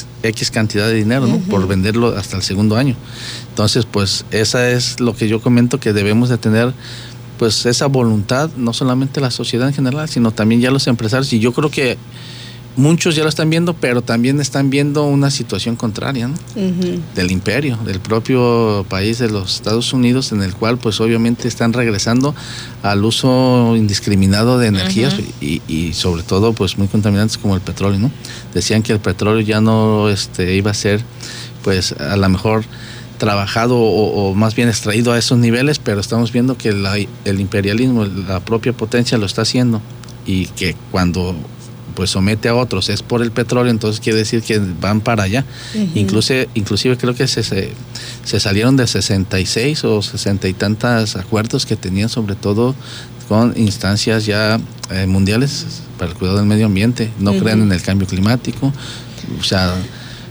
X cantidad de dinero, ¿no? Uh-huh. Por venderlo hasta el segundo año. Entonces, pues esa es lo que yo comento, que debemos de tener, pues esa voluntad, no solamente la sociedad en general, sino también ya los empresarios. Y yo creo que muchos ya lo están viendo, pero también están viendo una situación contraria, ¿no? Uh-huh. Del imperio, del propio país de los Estados Unidos, en el cual pues obviamente están regresando al uso indiscriminado de energías uh-huh. y, y sobre todo pues muy contaminantes como el petróleo, ¿no? Decían que el petróleo ya no este, iba a ser pues a lo mejor trabajado o, o más bien extraído a esos niveles, pero estamos viendo que la, el imperialismo, la propia potencia lo está haciendo y que cuando pues somete a otros es por el petróleo, entonces quiere decir que van para allá. Uh-huh. Inclusive, inclusive creo que se, se, se salieron de sesenta y seis o sesenta y tantas acuerdos que tenían, sobre todo con instancias ya eh, mundiales para el cuidado del medio ambiente. No uh-huh. creen en el cambio climático, o sea,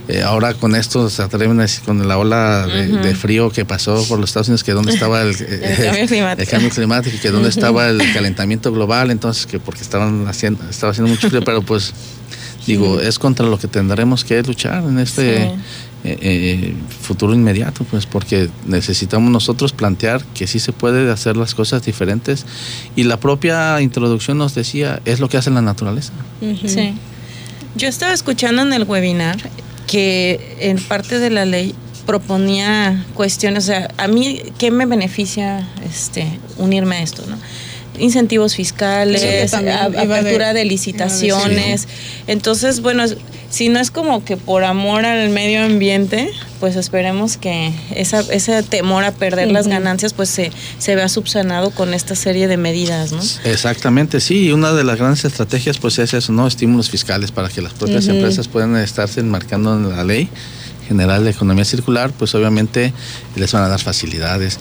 Eh, ahora con esto se atreven a decir, con la ola de, uh-huh. de frío que pasó por los Estados Unidos, que dónde estaba el, el, el, cambio, climático. el cambio climático, que dónde uh-huh. estaba el calentamiento global, entonces que porque estaban haciendo, estaba haciendo mucho frío, pero pues digo, sí. es contra lo que tendremos que luchar en este sí. eh, eh, futuro inmediato, pues porque necesitamos nosotros plantear que sí se puede hacer las cosas diferentes, y la propia introducción nos decía, es lo que hace la naturaleza. Uh-huh. Sí. Yo estaba escuchando en el webinar que en parte de la ley proponía cuestiones, o sea, a mí, ¿qué me beneficia este unirme a esto, no? Incentivos fiscales, sí, a, apertura de, de licitaciones. Sí. Entonces, bueno, si no es como que por amor al medio ambiente, pues esperemos que esa, ese temor a perder uh-huh. las ganancias pues se, se vea subsanado con esta serie de medidas, ¿no? Exactamente, sí, y una de las grandes estrategias pues es eso, ¿no? Estímulos fiscales para que las propias uh-huh. empresas puedan estarse enmarcando en la ley general de economía circular, pues obviamente les van a dar facilidades.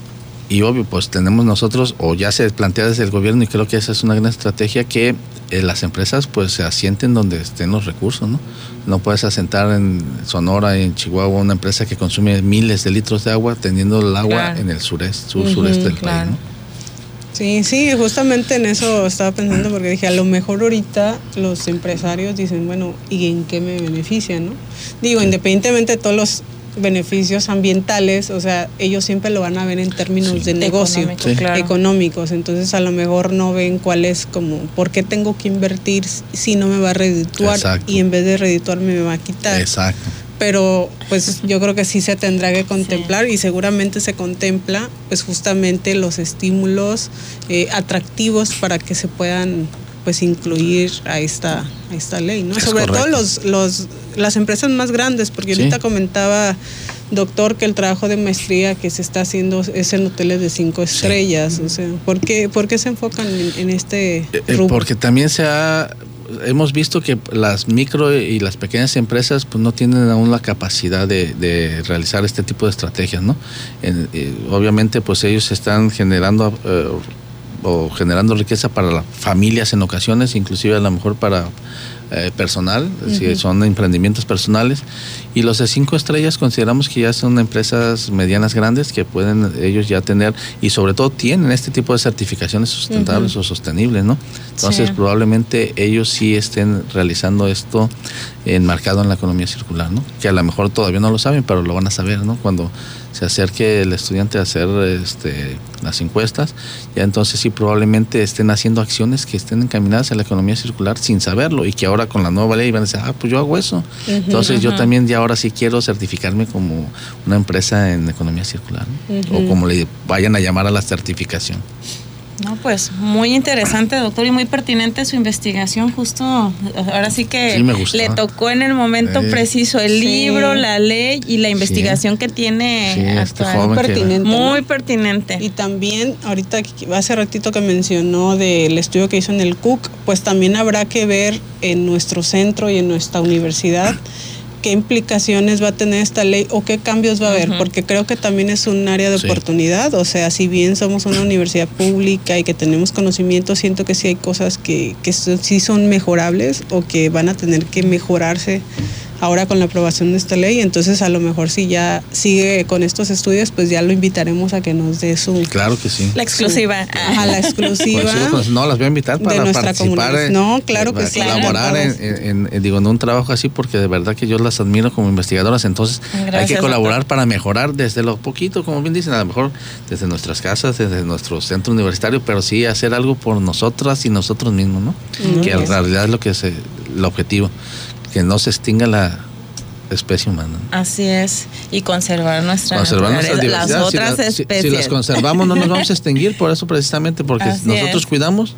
Y obvio, pues tenemos nosotros, o ya se plantea desde el gobierno, y creo que esa es una gran estrategia, que eh, las empresas pues se asienten donde estén los recursos, ¿no? No puedes asentar en Sonora, en Chihuahua, una empresa que consume miles de litros de agua, teniendo el agua claro. en el sureste, sur, uh-huh, sureste del claro. país, ¿no? Sí, sí, justamente en eso estaba pensando, porque dije, a lo mejor ahorita los empresarios dicen, bueno, ¿y en qué me beneficia, no? Digo, sí. independientemente de todos los beneficios ambientales, o sea, ellos siempre lo van a ver en términos sí. de negocio, Económico, sí. claro. económicos, entonces a lo mejor no ven cuál es como, ¿por qué tengo que invertir si no me va a redituar? Exacto. Y en vez de redituarme me va a quitar? Exacto. Pero pues yo creo que sí se tendrá que contemplar sí. y seguramente se contempla pues justamente los estímulos eh, atractivos para que se puedan pues incluir a esta a esta ley, ¿no? Es Sobre correcto. todo los los las empresas más grandes, porque ahorita sí. comentaba doctor que el trabajo de maestría que se está haciendo es en hoteles de cinco estrellas, sí. o sea, ¿por qué por qué se enfocan en, en este rubro? Porque también se ha hemos visto que las micro y las pequeñas empresas pues no tienen aún la capacidad de, de realizar este tipo de estrategias, ¿no? En, eh, obviamente pues ellos están generando eh, o generando riqueza para las familias en ocasiones, inclusive a lo mejor para eh, personal, uh-huh. si son emprendimientos personales, y los de cinco estrellas consideramos que ya son empresas medianas grandes que pueden ellos ya tener, y sobre todo tienen este tipo de certificaciones sustentables uh-huh. o sostenibles, ¿no? Entonces sí. probablemente ellos sí estén realizando esto enmarcado en la economía circular, ¿no? Que a lo mejor todavía no lo saben, pero lo van a saber, ¿no? Cuando se acerque el estudiante a hacer este, las encuestas, ya entonces sí probablemente estén haciendo acciones que estén encaminadas a la economía circular sin saberlo, y que ahora con la nueva ley van a decir, ah, pues yo hago eso. Uh-huh, entonces uh-huh. yo también ya ahora sí quiero certificarme como una empresa en economía circular, ¿no? Uh-huh. O como le vayan a llamar a la certificación. No, pues muy interesante, doctor, y muy pertinente su investigación. Justo ahora sí que sí le tocó en el momento eh, preciso el sí. libro, la ley y la investigación sí. que tiene sí, actual. Este muy pertinente, muy ¿no? pertinente. Y también ahorita hace ratito que mencionó del estudio que hizo en el C U C, pues también habrá que ver en nuestro centro y en nuestra universidad qué implicaciones va a tener esta ley o qué cambios va a haber, uh-huh. porque creo que también es un área de sí. oportunidad, o sea, si bien somos una universidad pública y que tenemos conocimiento, siento que sí hay cosas que, que sí son mejorables o que van a tener que mejorarse ahora con la aprobación de esta ley. Entonces a lo mejor si ya sigue con estos estudios, pues ya lo invitaremos a que nos dé su... Claro que sí. La exclusiva. Ajá, la exclusiva. Pues sí, pues no, las voy a invitar para participar. En, no, claro que sí. Colaborar en, en, en, digo, en un trabajo así, porque de verdad que yo las admiro como investigadoras. Entonces Gracias, hay que colaborar doctor. para mejorar desde lo poquito, como bien dicen, a lo mejor desde nuestras casas, desde nuestro centro universitario, pero sí hacer algo por nosotras y nosotros mismos, ¿no? Mm, que en realidad es lo que es el objetivo, que no se extinga la especie humana. Así es, y conservar nuestra conservar nuestra diversidad. Las otras si la, especies. Si, si las conservamos no nos vamos a extinguir, por eso precisamente, porque Así si nosotros es. cuidamos,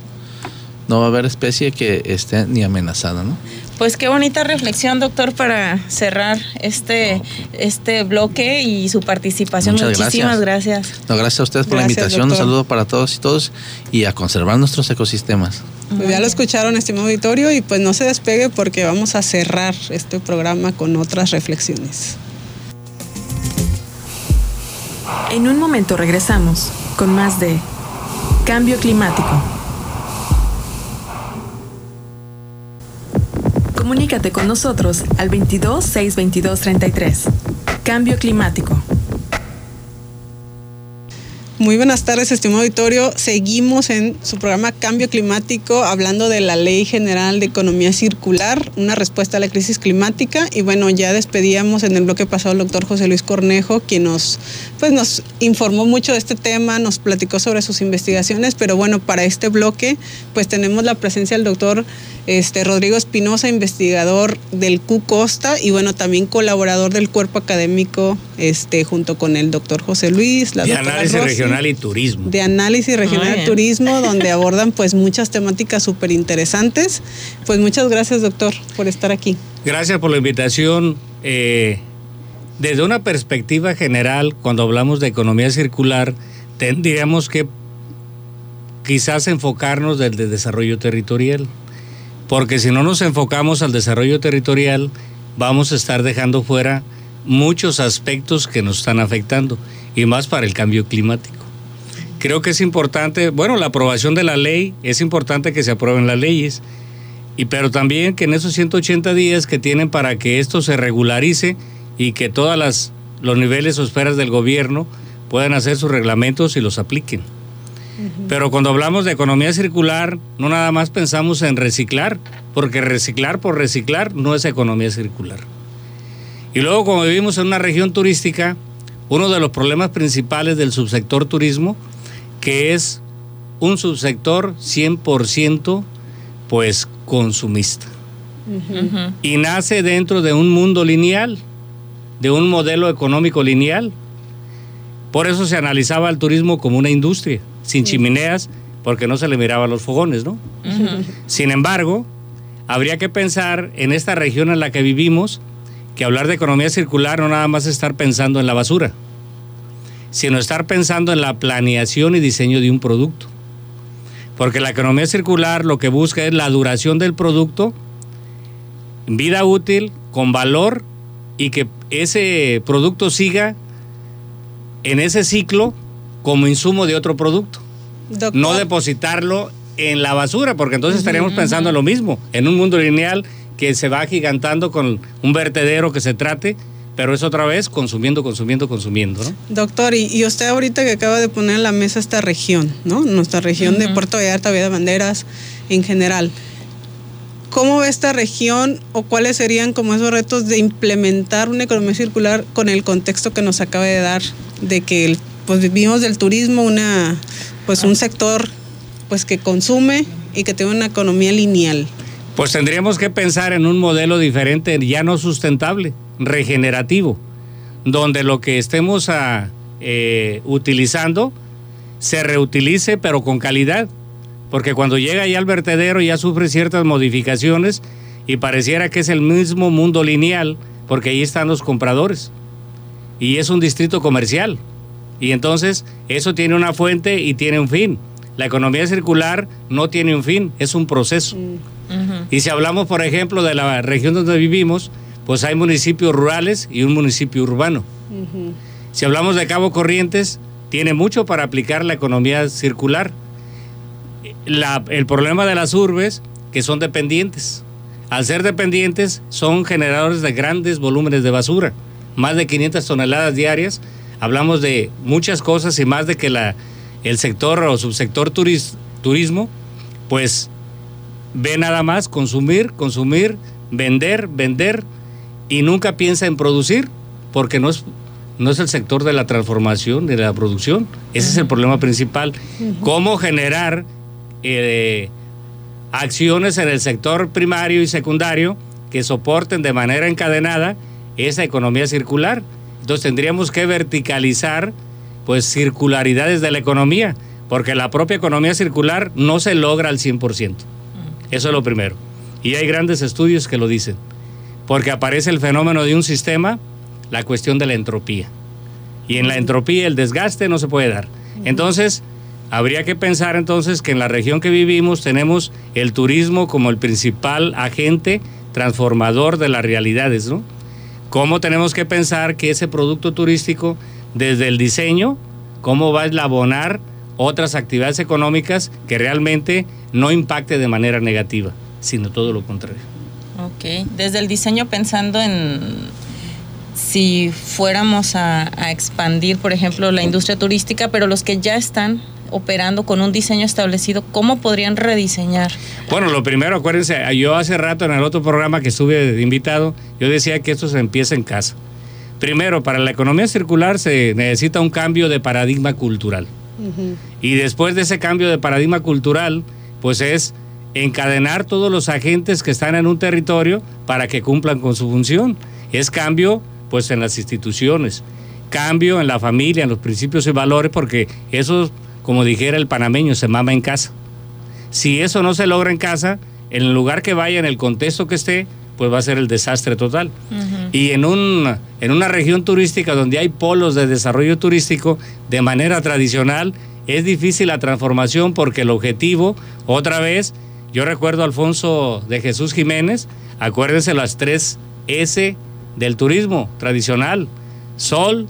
no va a haber especie que esté ni amenazada, ¿no? Pues qué bonita reflexión, doctor, para cerrar este, no, este bloque y su participación. Muchas Muchísimas gracias. gracias. No, gracias a ustedes por gracias, la invitación. doctor. Un saludo para todos y todos, y a conservar nuestros ecosistemas. Pues ya lo escucharon, estimado auditorio, y pues no se despegue porque vamos a cerrar este programa con otras reflexiones. En un momento regresamos con más de Cambio Climático. Comunícate con nosotros al veintidós, seiscientos veintidós, treinta y tres. Cambio climático. Muy buenas tardes, estimado auditorio. Seguimos en su programa Cambio Climático hablando de la Ley General de Economía Circular, una respuesta a la crisis climática. Y bueno, ya despedíamos en el bloque pasado al doctor José Luis Cornejo, quien nos, pues nos informó mucho de este tema, nos platicó sobre sus investigaciones. Pero bueno, para este bloque pues tenemos la presencia del doctor este, Rodrigo Espinosa, investigador del Q Costa y bueno, también colaborador del cuerpo académico este, junto con el doctor José Luis, la de doctora análisis Rosy, regional y turismo. De análisis regional y turismo, donde abordan pues muchas temáticas súper interesantes. Pues muchas gracias, doctor, por estar aquí. Gracias por la invitación. Eh, desde una perspectiva general, cuando hablamos de economía circular, tendríamos que quizás enfocarnos desde el desarrollo territorial, porque si no nos enfocamos al desarrollo territorial, vamos a estar dejando fuera muchos aspectos que nos están afectando, y más para el cambio climático. Creo que es importante, bueno, la aprobación de la ley, es importante que se aprueben las leyes, y pero también que en esos ciento ochenta días que tienen para que esto se regularice y que todas las los niveles o esferas del gobierno puedan hacer sus reglamentos y los apliquen. Uh-huh. Pero cuando hablamos de economía circular, no nada más pensamos en reciclar, porque reciclar por reciclar no es economía circular. Y luego, como vivimos en una región turística, uno de los problemas principales del subsector turismo, que es un subsector cien por ciento pues consumista. Uh-huh. Y nace dentro de un mundo lineal, de un modelo económico lineal. Por eso se analizaba el turismo como una industria, sin chimeneas, porque no se le miraba los fogones, ¿no? Uh-huh. Sin embargo, habría que pensar en esta región en la que vivimos, que hablar de economía circular no nada más estar pensando en la basura, sino estar pensando en la planeación y diseño de un producto. Porque la economía circular lo que busca es la duración del producto, vida útil, con valor, y que ese producto siga en ese ciclo como insumo de otro producto. Doctor. No depositarlo en la basura, porque entonces estaríamos uh-huh, pensando en lo mismo, en un mundo lineal que se va agigantando con un vertedero que se trate, pero es otra vez consumiendo, consumiendo, consumiendo, ¿no? Doctor, y, y usted ahorita que acaba de poner en la mesa esta región, ¿no? Nuestra región uh-huh. de Puerto Vallarta, Villa de Banderas, en general. ¿Cómo ve esta región o cuáles serían como esos retos de implementar una economía circular con el contexto que nos acaba de dar, de que pues vivimos del turismo, una pues un sector pues que consume y que tiene una economía lineal? Pues tendríamos que pensar en un modelo diferente, ya no sustentable, regenerativo, donde lo que estemos a, eh, utilizando se reutilice pero con calidad, porque cuando llega ya al vertedero ya sufre ciertas modificaciones y pareciera que es el mismo mundo lineal, porque ahí están los compradores y es un distrito comercial, y entonces eso tiene una fuente y tiene un fin. La economía circular no tiene un fin, es un proceso. Uh-huh. Y si hablamos, por ejemplo, de la región donde vivimos, pues hay municipios rurales y un municipio urbano. Uh-huh. Si hablamos de Cabo Corrientes, tiene mucho para aplicar la economía circular. La, el problema de las urbes, que son dependientes. Al ser dependientes, son generadores de grandes volúmenes de basura, más de quinientas toneladas diarias. Hablamos de muchas cosas y más de que la, el sector o subsector turis, turismo, pues ve nada más consumir, consumir, vender, vender, y nunca piensa en producir, porque no es, no es el sector de la transformación, de la producción. Ese uh-huh. es el problema principal. Uh-huh. Cómo generar eh, acciones en el sector primario y secundario que soporten de manera encadenada esa economía circular. Entonces tendríamos que verticalizar pues circularidades de la economía, porque la propia economía circular no se logra al cien por ciento. Eso es lo primero. Y hay grandes estudios que lo dicen. Porque aparece el fenómeno de un sistema, la cuestión de la entropía. Y en la entropía el desgaste no se puede dar. Entonces, habría que pensar entonces que en la región que vivimos tenemos el turismo como el principal agente transformador de las realidades, ¿no? ¿Cómo tenemos que pensar que ese producto turístico, desde el diseño, cómo va a eslabonar otras actividades económicas que realmente no impacte de manera negativa, sino todo lo contrario? Ok, desde el diseño pensando en si fuéramos a, a expandir, por ejemplo, la industria turística, pero los que ya están operando con un diseño establecido, ¿cómo podrían rediseñar? Bueno, lo primero, acuérdense, yo hace rato en el otro programa que estuve de invitado, yo decía que esto se empieza en casa. Primero, para la economía circular se necesita un cambio de paradigma cultural. Uh-huh. Y después de ese cambio de paradigma cultural, pues es encadenar todos los agentes que están en un territorio para que cumplan con su función. Es cambio, pues, en las instituciones, cambio en la familia, en los principios y valores, porque eso, como dijera el panameño, se mama en casa. Si eso no se logra en casa, en el lugar que vaya, en el contexto que esté, pues va a ser el desastre total. Uh-huh. Y en, un, en una región turística donde hay polos de desarrollo turístico, de manera tradicional, es difícil la transformación porque el objetivo, otra vez, yo recuerdo a Alfonso de Jesús Jiménez, acuérdense las tres S del turismo tradicional: sol,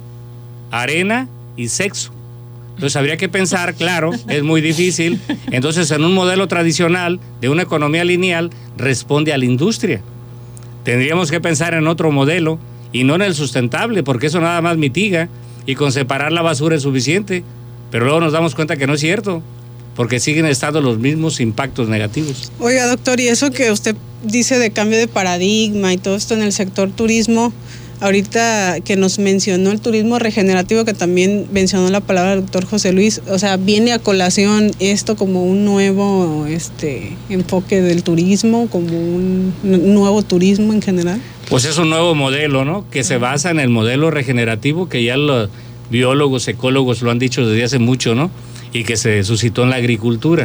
arena y sexo. Entonces habría que pensar, claro, es muy difícil. Entonces, en un modelo tradicional de una economía lineal, responde a la industria. Tendríamos que pensar en otro modelo y no en el sustentable, porque eso nada más mitiga, y con separar la basura es suficiente. Pero luego nos damos cuenta que no es cierto, porque siguen estando los mismos impactos negativos. Oiga, doctor, y eso que usted dice de cambio de paradigma y todo esto en el sector turismo, ahorita que nos mencionó el turismo regenerativo, que también mencionó la palabra el doctor José Luis, o sea, ¿viene a colación esto como un nuevo este, enfoque del turismo, como un nuevo turismo en general? Pues es un nuevo modelo, ¿no? Que se basa en el modelo regenerativo, que ya los biólogos, ecólogos lo han dicho desde hace mucho, ¿no? Y que se suscitó en la agricultura.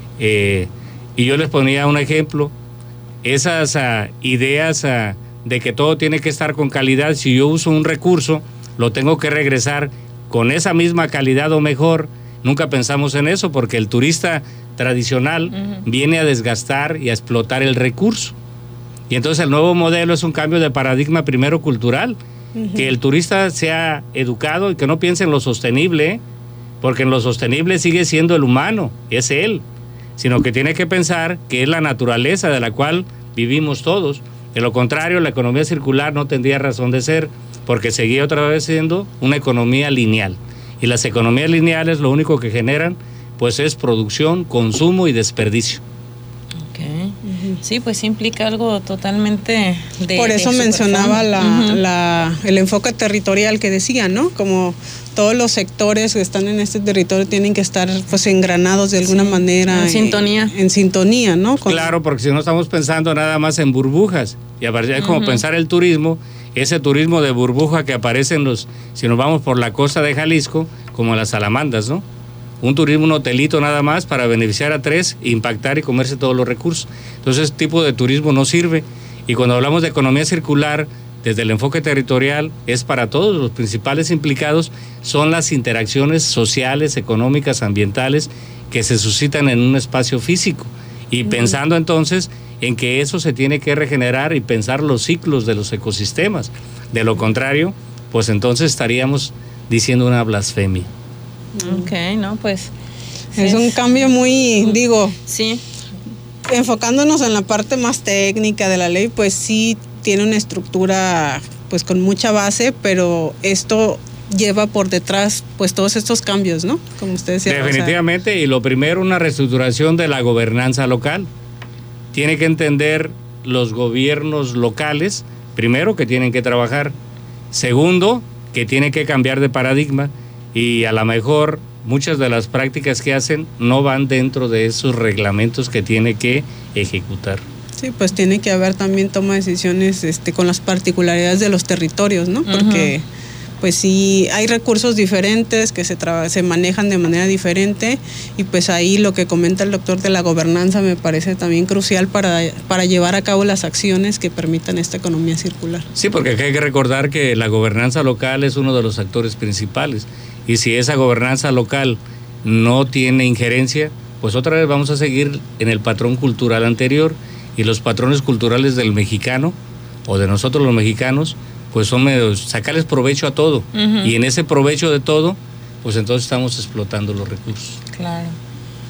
Eh, y yo les ponía un ejemplo, esas uh, ideas uh, de que todo tiene que estar con calidad. Si yo uso un recurso, lo tengo que regresar con esa misma calidad o mejor. Nunca pensamos en eso, porque el turista tradicional uh-huh. viene a desgastar y a explotar el recurso. Y entonces el nuevo modelo es un cambio de paradigma, primero cultural, uh-huh. que el turista sea educado y que no piense en lo sostenible, ¿eh? Porque en lo sostenible sigue siendo el humano, es él, sino que tiene que pensar que es la naturaleza de la cual vivimos todos. De lo contrario, la economía circular no tendría razón de ser, porque seguía otra vez siendo una economía lineal. Y las economías lineales lo único que generan, pues, es producción, consumo y desperdicio. Okay. Sí, pues implica algo totalmente de... Por eso de mencionaba la, uh-huh. la, el enfoque territorial que decía, ¿no? Como todos los sectores que están en este territorio tienen que estar, pues, engranados de alguna sí, manera. En sintonía. En, en sintonía, ¿no? Con... Claro, porque si no estamos pensando nada más en burbujas. Y a partir de uh-huh. como pensar el turismo, ese turismo de burbuja que aparece en los... Si nos vamos por la costa de Jalisco, como las salamandas, ¿no? Un turismo, un hotelito nada más para beneficiar a tres, impactar y comerse todos los recursos. Entonces, ese tipo de turismo no sirve. Y cuando hablamos de economía circular, desde el enfoque territorial, es para todos. Los principales implicados son las interacciones sociales, económicas, ambientales, que se suscitan en un espacio físico. Y uh-huh. pensando entonces en que eso se tiene que regenerar y pensar los ciclos de los ecosistemas. De lo contrario, pues entonces estaríamos diciendo una blasfemia. Ok, no, pues... Es un cambio muy, digo... Sí. Enfocándonos en la parte más técnica de la ley, pues sí tiene una estructura, pues, con mucha base, pero esto lleva por detrás, pues, todos estos cambios, ¿no? Como usted decía. Definitivamente, o sea... y lo primero, una reestructuración de la gobernanza local. Tiene que entender los gobiernos locales, primero, que tienen que trabajar. Segundo, que tienen que cambiar de paradigma. Y a lo mejor muchas de las prácticas que hacen no van dentro de esos reglamentos que tiene que ejecutar. Sí, pues tiene que haber también toma de decisiones este, con las particularidades de los territorios, ¿no? Porque uh-huh. pues sí hay recursos diferentes que se, tra- se manejan de manera diferente, y pues ahí lo que comenta el doctor de la gobernanza me parece también crucial para, para llevar a cabo las acciones que permitan esta economía circular. Sí, porque hay que recordar que la gobernanza local es uno de los actores principales. Y si esa gobernanza local no tiene injerencia, pues otra vez vamos a seguir en el patrón cultural anterior, y los patrones culturales del mexicano o de nosotros los mexicanos, pues son medios, sacarles provecho a todo. Uh-huh. Y en ese provecho de todo, pues entonces estamos explotando los recursos. Claro.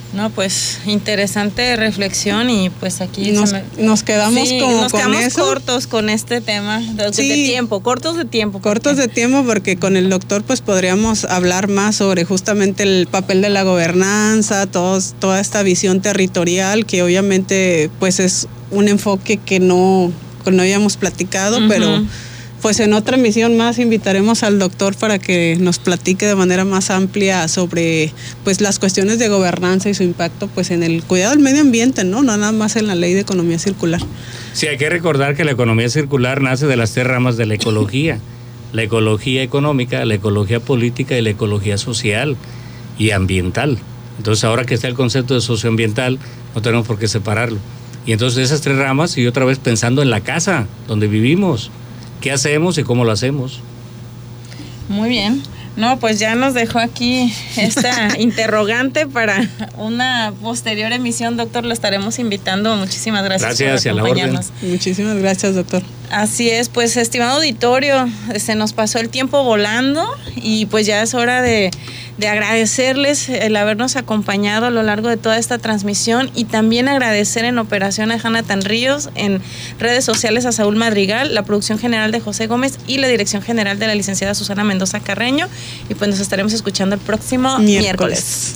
No, pues interesante reflexión y pues aquí nos, me... nos quedamos sí, como nos con quedamos eso. cortos con este tema de, sí, de tiempo, cortos de tiempo. Cortos de tiempo porque con el doctor pues podríamos hablar más sobre justamente el papel de la gobernanza, todos, toda esta visión territorial que obviamente pues es un enfoque que no, que no habíamos platicado, uh-huh. pero pues en otra emisión más invitaremos al doctor para que nos platique de manera más amplia sobre pues las cuestiones de gobernanza y su impacto pues en el cuidado del medio ambiente, ¿no? No nada más en la ley de economía circular. Sí, hay que recordar que la economía circular nace de las tres ramas de la ecología. La ecología económica, la ecología política y la ecología social y ambiental. Entonces ahora que está el concepto de socioambiental, no tenemos por qué separarlo. Y entonces esas tres ramas y otra vez pensando en la casa donde vivimos. ¿Qué hacemos y cómo lo hacemos? Muy bien. No, pues ya nos dejó aquí esta interrogante para una posterior emisión, doctor. Lo estaremos invitando. Muchísimas gracias, gracias por acompañarnos. A la orden. Muchísimas gracias, doctor. Así es, pues estimado auditorio, se nos pasó el tiempo volando y pues ya es hora de, de agradecerles el habernos acompañado a lo largo de toda esta transmisión y también agradecer en operación a Jonathan Ríos, en redes sociales a Saúl Madrigal, la producción general de José Gómez y la dirección general de la licenciada Susana Mendoza Carreño, y pues nos estaremos escuchando el próximo miércoles.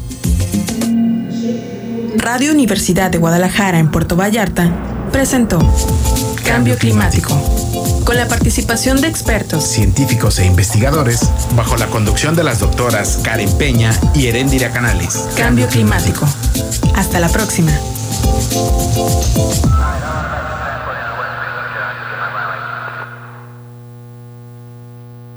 miércoles. Radio Universidad de Guadalajara en Puerto Vallarta presentó Cambio Climático, con la participación de expertos, científicos e investigadores, bajo la conducción de las doctoras Karen Peña y Heréndira Canales. Cambio Climático. Hasta la próxima.